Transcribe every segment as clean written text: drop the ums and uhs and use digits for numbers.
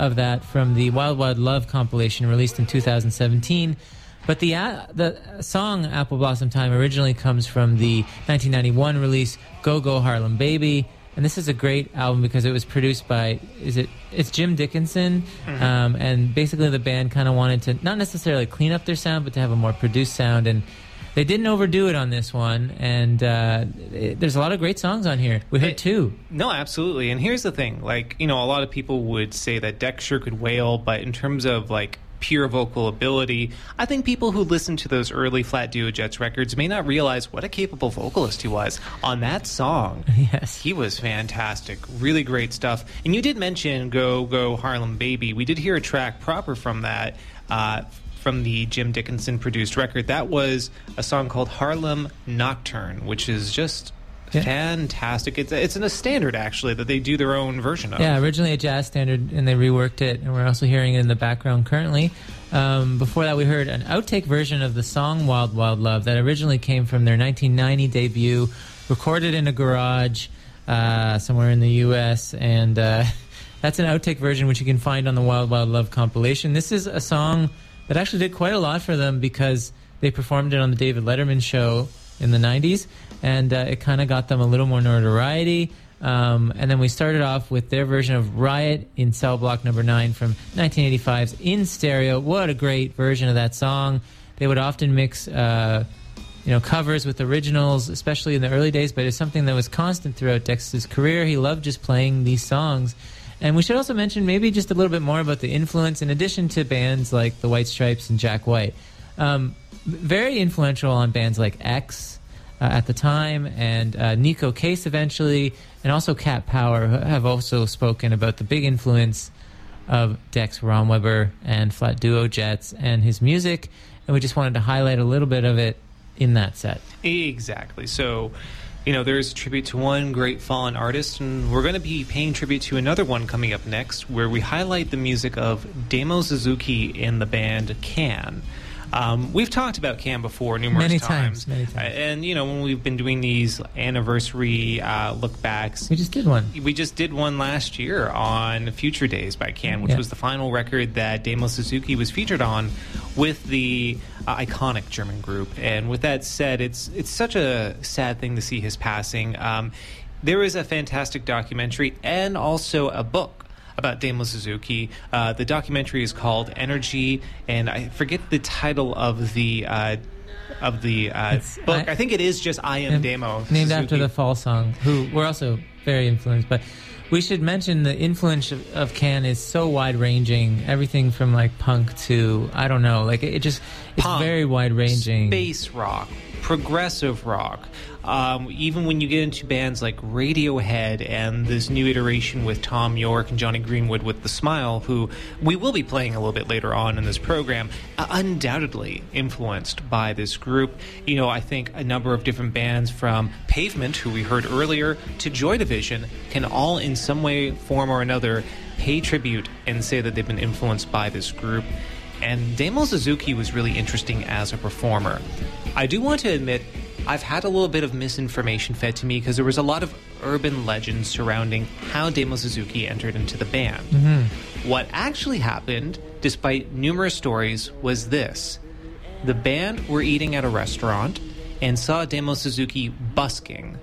of that from the Wild Wild Love compilation released in 2017. But the song Apple Blossom Time originally comes from the 1991 release Go Go Harlem Baby. And this is a great album because it was produced by, it's Jim Dickinson. Mm-hmm. And basically the band kind of wanted to not necessarily clean up their sound, but to have a more produced sound. And they didn't overdo it on this one. And there's a lot of great songs on here. We heard two. No, absolutely. And here's the thing. Like, a lot of people would say that Dexter could wail, but in terms of, like, pure vocal ability, I think people who listen to those early Flat Duo Jets records may not realize what a capable vocalist he was on that song. Yes. He was fantastic. Really great stuff. And you did mention Go Go Harlem Baby. We did hear a track proper from that, from the Jim Dickinson produced record. That was a song called Harlem Nocturne, which is just fantastic. It's a standard, actually, that they do their own version of. Yeah, originally a jazz standard, and they reworked it, and we're also hearing it in the background currently. Before that, we heard an outtake version of the song Wild Wild Love that originally came from their 1990 debut, recorded in a garage somewhere in the U.S., and that's an outtake version which you can find on the Wild Wild Love compilation. This is a song that actually did quite a lot for them because they performed it on the David Letterman show in the 90s, and it kind of got them a little more notoriety. And then we started off with their version of Riot in Cell Block Number 9 from 1985's In Stereo. What a great version of that song. They would often mix covers with originals, especially in the early days, but it's something that was constant throughout Dex's career. He loved just playing these songs. And we should also mention maybe just a little bit more about the influence, in addition to bands like the White Stripes and Jack White. Very influential on bands like X at the time, and Nico Case eventually, and also Cat Power have also spoken about the big influence of Dex Romweber and Flat Duo Jets and his music, and we just wanted to highlight a little bit of it in that set. Exactly. So, there's a tribute to one great fallen artist, and we're going to be paying tribute to another one coming up next, where we highlight the music of Damo Suzuki in the band Can. We've talked about Can before numerous times. Many times. And, when we've been doing these anniversary look-backs... We just did one. We just did one last year on Future Days by Can, which was the final record that Damo Suzuki was featured on with the iconic German group. And with that said, it's such a sad thing to see his passing. There is a fantastic documentary and also a book about Damo Suzuki. The documentary is called Energy, and I forget the title of the book. I think it is just I Am Damo named Suzuki. after the Fall song, who were also very influenced. But we should mention the influence of Can is so wide-ranging. Everything from like punk to, I don't know, like it's punk, very wide-ranging. Space rock, progressive rock. Even when you get into bands like Radiohead and this new iteration with Tom York and Johnny Greenwood with The Smile, who we will be playing a little bit later on in this program, undoubtedly influenced by this group. I think a number of different bands from Pavement, who we heard earlier, to Joy Division can all in some way, form or another pay tribute and say that they've been influenced by this group. And Damo Suzuki was really interesting as a performer. I do want to admit I've had a little bit of misinformation fed to me because there was a lot of urban legends surrounding how Damo Suzuki entered into the band. Mm-hmm. What actually happened, despite numerous stories, was this. The band were eating at a restaurant and saw Damo Suzuki busking.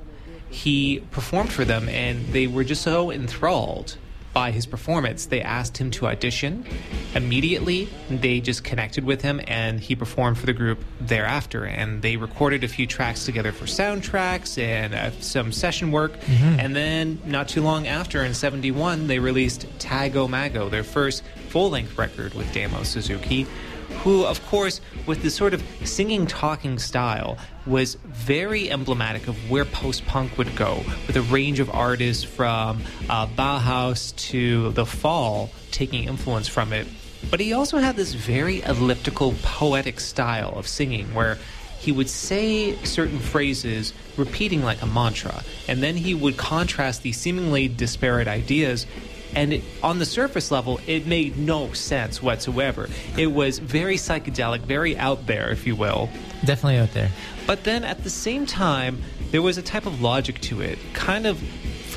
He performed for them, and they were just so enthralled by his performance, they asked him to audition. Immediately, they just connected with him, and he performed for the group thereafter. And they recorded a few tracks together for soundtracks and some session work. Mm-hmm. And then, not too long after, in '71, they released Tago Mago, their first full-length record with Damo Suzuki, who, of course, with this sort of singing, talking style, was very emblematic of where post-punk would go, with a range of artists from Bauhaus to The Fall taking influence from it. But he also had this very elliptical, poetic style of singing, where he would say certain phrases repeating like a mantra, and then he would contrast these seemingly disparate ideas. And on the surface level, it made no sense whatsoever. It was very psychedelic, very out there, if you will. Definitely out there. But then at the same time, there was a type of logic to it, kind of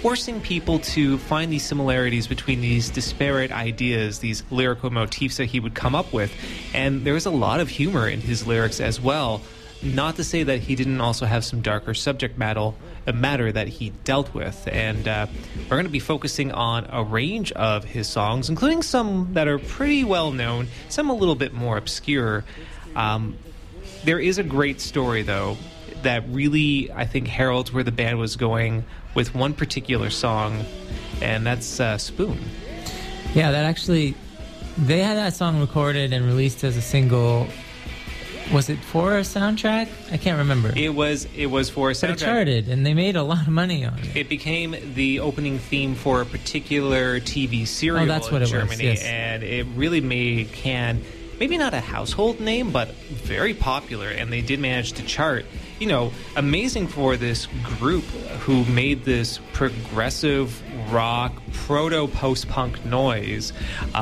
forcing people to find these similarities between these disparate ideas, these lyrical motifs that he would come up with. And there was a lot of humor in his lyrics as well. Not to say that he didn't also have some darker subject matter that he dealt with. And we're going to be focusing on a range of his songs, including some that are pretty well known, some a little bit more obscure. There is a great story, though, that really, I think, heralds where the band was going with one particular song, and that's Spoon. Yeah, that actually, they had that song recorded and released as a single. Was it for a soundtrack? I can't remember. It was for a soundtrack. But it charted, and they made a lot of money on it. It became the opening theme for a particular TV serial in Germany, yes. And it really made Can maybe not a household name, but very popular, and they did manage to chart. You know, amazing for this group who made this progressive rock, proto-post-punk noise.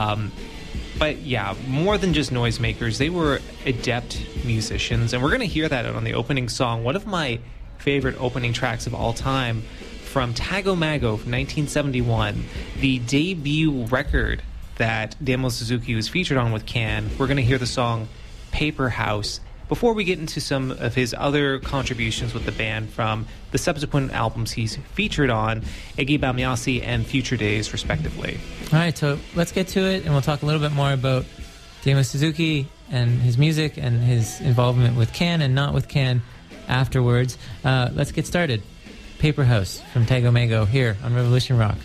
But yeah, more than just noisemakers, they were adept musicians, and we're going to hear that on the opening song. One of my favorite opening tracks of all time from Tago Mago from 1971, the debut record that Damo Suzuki was featured on with Can. We're going to hear the song Paper House before we get into some of his other contributions with the band from the subsequent albums he's featured on, Egi Bamiasi and Future Days, respectively. All right, so let's get to it, and we'll talk a little bit more about Damo Suzuki and his music and his involvement with Can and not with Can afterwards. Let's get started. Paper House from Tago Mago here on Revolution Rock.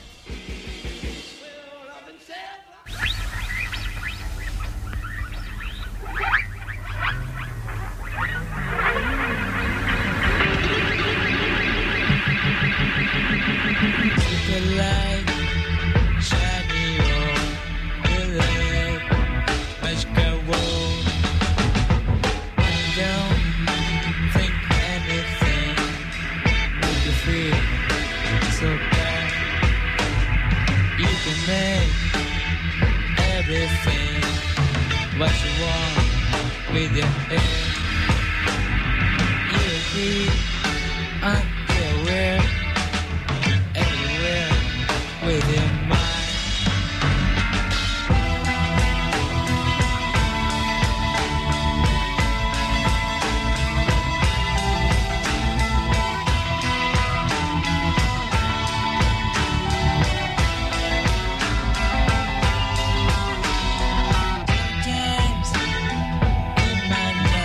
Times in my life.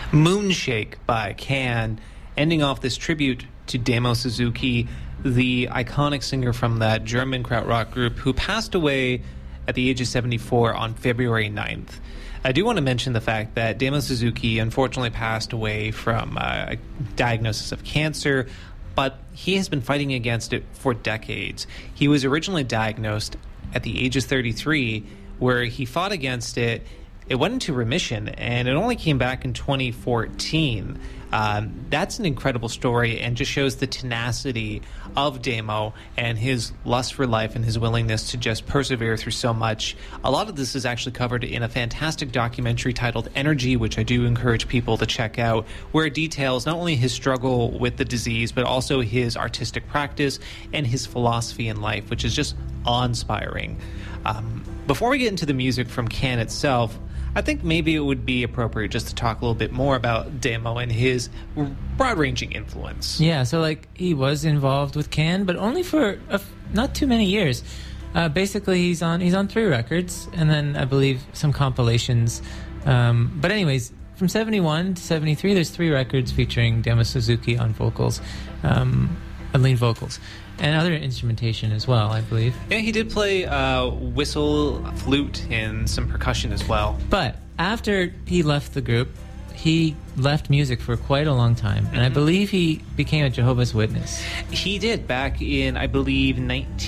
Moonshake by Can, ending off this tribute to Damo Suzuki, the iconic singer from that German krautrock group who passed away at the age of 74 on February 9th. I do want to mention the fact that Damo Suzuki unfortunately passed away from a diagnosis of cancer, but he has been fighting against it for decades. He was originally diagnosed at the age of 33, where he fought against it. It went into remission, and it only came back in 2014. That's an incredible story and just shows the tenacity of Damo and his lust for life and his willingness to just persevere through so much. A lot of this is actually covered in a fantastic documentary titled Energy, which I do encourage people to check out, where it details not only his struggle with the disease, but also his artistic practice and his philosophy in life, which is just awe-inspiring. Before we get into the music from Can itself, I think maybe it would be appropriate just to talk a little bit more about Damo and his broad-ranging influence. Yeah, so like he was involved with Can, but only for not too many years. Basically, he's on 3 records, and then I believe some compilations. But anyways, from 71 to 73, there's 3 records featuring Damo Suzuki on vocals, on lead vocals. And other instrumentation as well, I believe. Yeah, he did play whistle, flute, and some percussion as well. But after he left the group, he left music for quite a long time. And I believe he became a Jehovah's Witness. He did back in, I believe,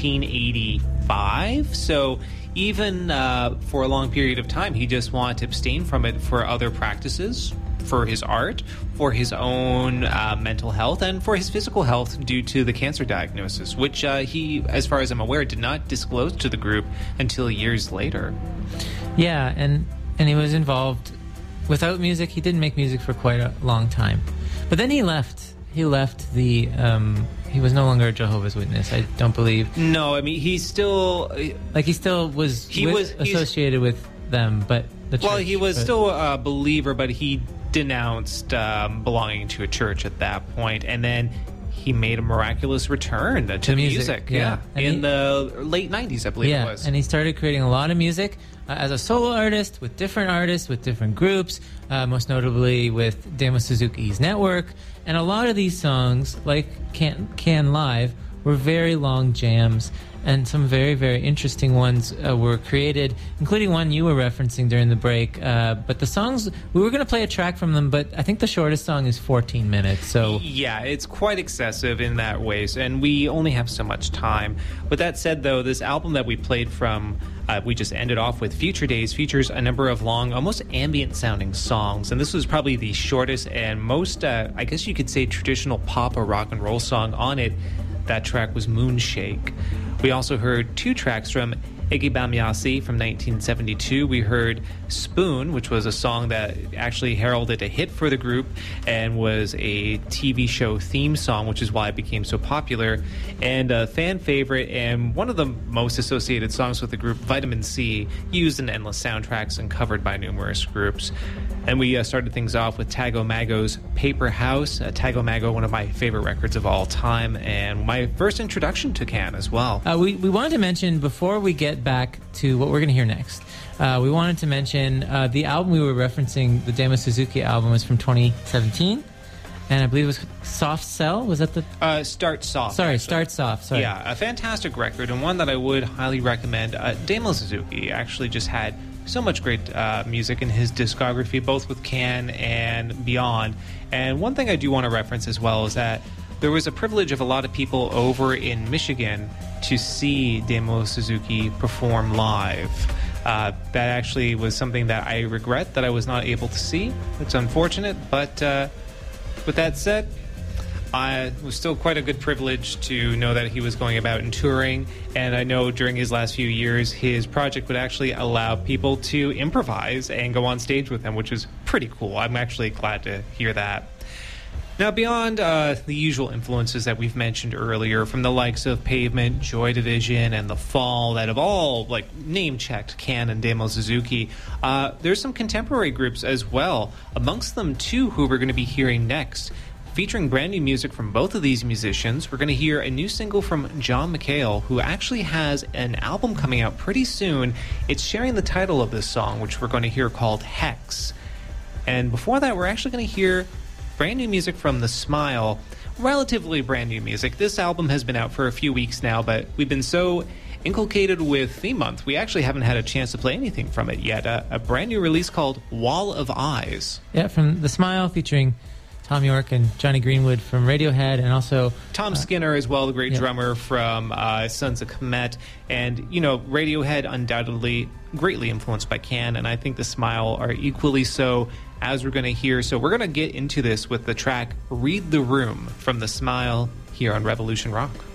1985. So even for a long period of time, he just wanted to abstain from it for other practices, for his art, for his own mental health, and for his physical health due to the cancer diagnosis, which he, as far as I'm aware, did not disclose to the group until years later. Yeah, and he was involved. Without music, he didn't make music for quite a long time. But then he left. He left the... he was no longer a Jehovah's Witness, I don't believe. No, I mean, he still... Like, he still was associated with them, but the church... Well, he was still a believer, but he denounced belonging to a church at that point, and then he made a miraculous return to music. Yeah. In the late 90s, I believe it was. And he started creating a lot of music as a solo artist, with different groups, most notably with Damo Suzuki's Network. And a lot of these songs, like Can Live, were very long jams, and some very, very interesting ones were created, including one you were referencing during the break. But the songs, we were going to play a track from them, but I think the shortest song is 14 minutes. So yeah, it's quite excessive in that way, and we only have so much time. With that said, though, this album that we played from, we just ended off with Future Days, features a number of long, almost ambient-sounding songs, and this was probably the shortest and most, I guess you could say, traditional pop or rock and roll song on it. That track was Moonshake. We also heard 2 tracks from Iggy Bamyasi from 1972. We heard Spoon, which was a song that actually heralded a hit for the group and was a TV show theme song, which is why it became so popular. And a fan favorite and one of the most associated songs with the group, Vitamin C, used in endless soundtracks and covered by numerous groups. And we started things off with Tago Mago's Paper House. Tago Mago, one of my favorite records of all time, and my first introduction to Can as well. We wanted to mention, before we get back to what we're going to hear next, we wanted to mention the album we were referencing, the Damo Suzuki album, was from 2017, and I believe it was Soft Cell. Was that the... Start Soft. Sorry, actually. Start Soft. Sorry. Yeah, a fantastic record, and one that I would highly recommend. Damo Suzuki actually just had so much great music in his discography, both with Can and beyond. And one thing I do want to reference as well is that there was a privilege of a lot of people over in Michigan to see Damo Suzuki perform live. That actually was something that I regret that I was not able to see. It's unfortunate, but with that said, it was still quite a good privilege to know that he was going about and touring, and I know during his last few years his project would actually allow people to improvise and go on stage with him, which is pretty cool. I'm actually glad to hear that. Now, beyond the usual influences that we've mentioned earlier, from the likes of Pavement, Joy Division, and The Fall, that have all name-checked Can and Damo Suzuki, there's some contemporary groups as well. Amongst them, 2 who we're going to be hearing next. Featuring brand new music from both of these musicians, we're going to hear a new single from John McHale, who actually has an album coming out pretty soon. It's sharing the title of this song, which we're going to hear, called Hex. And before that, we're actually going to hear brand new music from The Smile. Relatively brand new music. This album has been out for a few weeks now, but we've been so inculcated with Theme Month, we actually haven't had a chance to play anything from it yet. A brand new release called Wall of Eyes. Yeah, from The Smile, featuring Tom York and Johnny Greenwood from Radiohead, and also Tom Skinner as well, the great drummer from Sons of Kemet. And, you know, Radiohead undoubtedly greatly influenced by Can, and I think The Smile are equally so, as we're going to hear. So we're going to get into this with the track Read the Room from The Smile here on Revolution Rock.